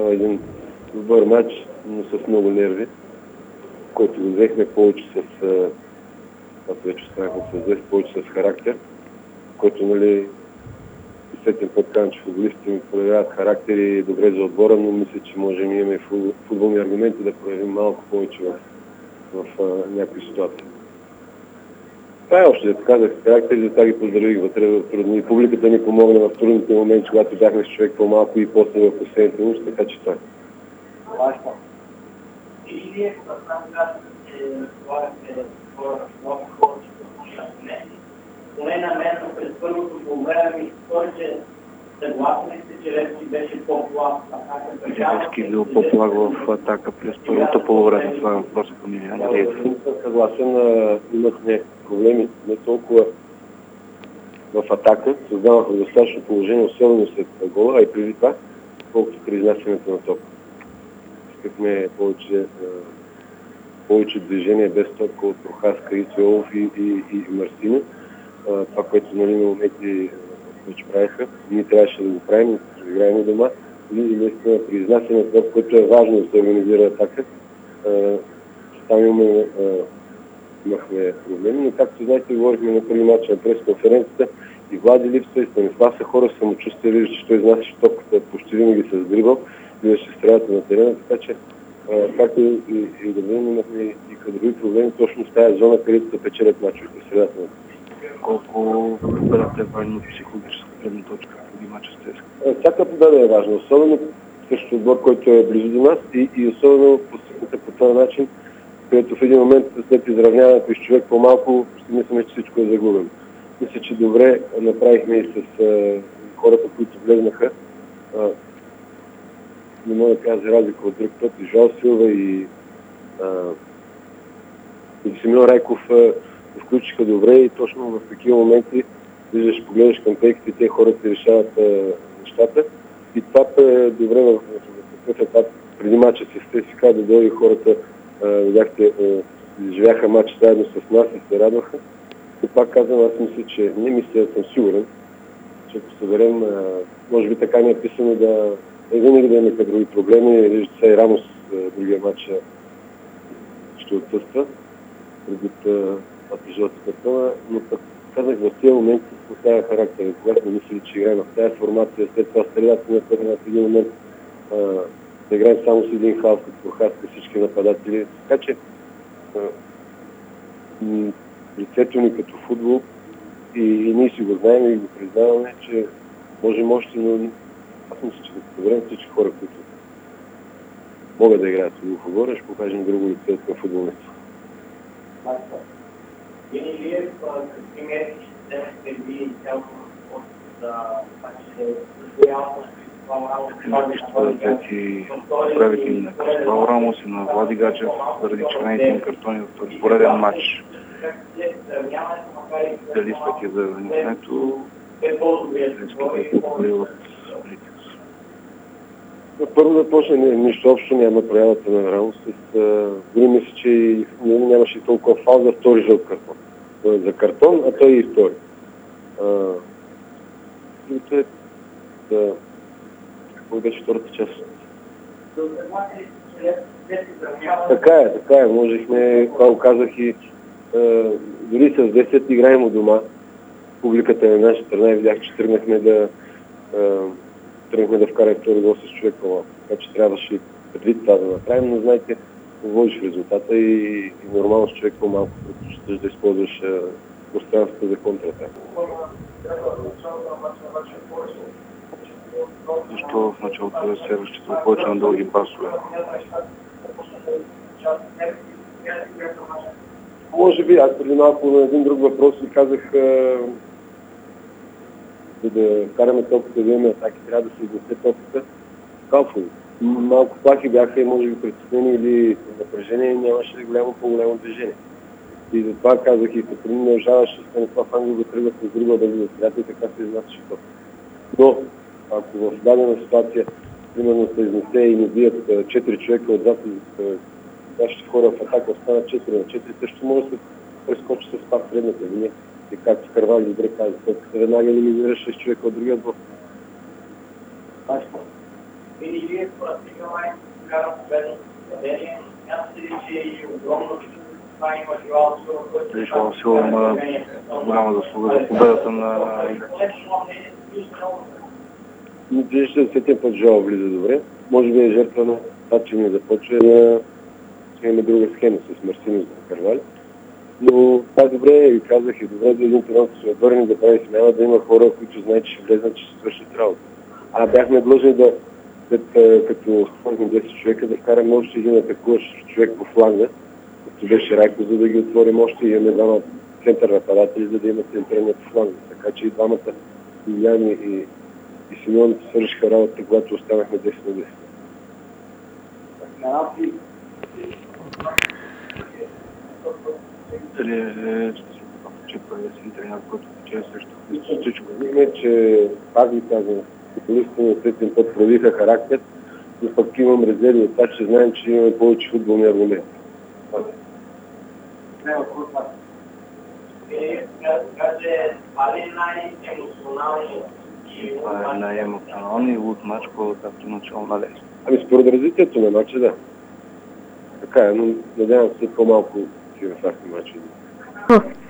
става един добър матч, но с много нерви, който го взехме повече както вече станахме повече с характер, който, нали, десетен път казвам, че футболистите ми проявяват характер и добре за отбора, но мисля, че можем имаме футболни аргументи да проявим малко повече в някои ситуации. Това е още, да казах, характер и за това ги поздравих вътре в трудни. Публиката ни помогна в трудните моменти, когато бяхме с човек по-малко и после в последните нощи, така че това е. И вие, когато казвате, че разполагате много хора, че са аргументи, поне на мен през първото по време ми стори, че съгласни сте, че Левски беше по-благ в атака. Левски бил по-благ в атака през първото полувреме. Това е въпросът към мен. Не съм съгласен. Имахме проблеми не толкова в атака. Създавахме достатъчно положение, особено след гола, а и преди това, колкото при изнасянето на топ. Искахме повече движение без топка от Прохаска, Ицелов и Марсина. Това, което, нали, на моменти вече правиха. Ние трябваше да го правим, да играем дома. И наистина при изнасянето, което е важно да се организира атака, там имахме проблеми, но както знаете, говорихме на първи матч на пресконференцията, и Влади липсва, и Станислав са хора с самочувствие, вижда, че той изнасяше топката почти винаги с дрибъл, виждаше стрелята на терена, така че както и да видим, имахме и кадрови проблеми точно в тази зона, където се печелят мачовете в средата на. Колко победата е важна от психологическа гледна точка в мача с ЦСКА? Всяка победа е важна, особено срещу отбор, който е близо до нас и особено постигната по този начин, където в един момент след изравняването с човек по-малко, ще мислим, че всичко е загубено. Мисля, че добре направихме и с хората, които влезнаха. Не мога да кажа за разлика от друг път. И Жал Силва и Симеон Райков включиха добре и точно в такива моменти виждаш, погледаш към пейките, те хората решават нещата. И това е добре в такъв етап преди мача с ЦСКА да дойде хората, видяхте, живяха матч заедно с нас и се радваха. И пак казвам, аз мисля, че не мисля, съм сигурен, че ако съберем, може би така не е писано да винаги да имаме кадрови проблеми. Виждате се и Рамос другия матч ще отсъства предвид епизодът картона, но пък казах, в тези моменти поставя характер. Когато не мисли, че играем в тази формация, след това стрелята на първи в един момент да играем само с един халф, като Прохаска всички нападатели. Така че лицето ни като футбол и ние си го знаем и го признаваме, че можем още, но аз мисля, че да съберем всички хора, които могат да играят в отбора, ще покажем друго лице към футболиста. Вие какви мерки ще вземете ви цялото от ще взети управители на Каспал Рамос и на Влади Гачев заради червените им картони в пореден матч. Дали след изявлението Левски е покорил от Политикс? Първо да почне, нищо общо няма проявата на Рамос. Дори мисля, че нямаше толкова фал за втори жълт картон. Той е за картон, а той и втори. Какво беше втората част? Така е. Можехме, това го казах и дори с 10 играем от дома. Публиката е на наша страна и видях, че тръгнахме да вкараме втори гол с човек по-малко. Така че трябваше предвид това да направим, но знаете, водиш резултата и нормално с човек по-малко, като ще да използваш пространството за контратака. Защо в началото на следващото повече на дълги пасове? Може би, аз преди малко на един друг въпрос ви казах, да караме топката, да имаме атаки, трябва да се изнесе топката. Калфови. Малко плахи бяха и може би притеснени или напрежение, нямаше по-голямо движение. И затова казах и като не ужаваше Станислав Ангел да тръгва с друга да ви застрята и така се изнасяше топката. Но, ако в дадена ситуация, примерно се изнесе и не бият 4 човека отзад и нашите хора в атака останат 4 на 4, също може да се прескочи с пак средната линия. И както Карвали добре каза, веднага елиминираш 6 човека от другия отбор. Или вие според сега май вкара победното съвпадение. Смятате ли, че и огромно това има Жоал Сила, който Жоал Сила има голяма заслуга за победата на Вижте, всеки път Жоал влиза добре. Може би е жертва на това, че не започва да имаме друга схема с Марсинус за Карвали. Но това добре и казах, добре да един тренер се обърне да прави смяна, да има хора, които знаят, че ще влезнат, че ще свършат работа. Бяхме длъжни да, като спорихме 10 човека, да вкараме още един атакуващ човек по фланга, като беше Райко, за да ги отворим още и имаме двама център нападатели, за да има центриране по фланга. Така че и двамата, Яни и Симеон свършиха работа, когато останахме 10 на 10. Дали ще се че първият си тренер, който печели срещу всичко? Мисля, че пак ви казвам, футболистите на третия път проявиха характер, но пък имам резерви от това, че знаем, че имаме повече футболни аргументи. Това е най-емоционален и луд матч, както начало на лесно. Според развитието на матча, да. Така е, но надявам се по-малко си в тази матча.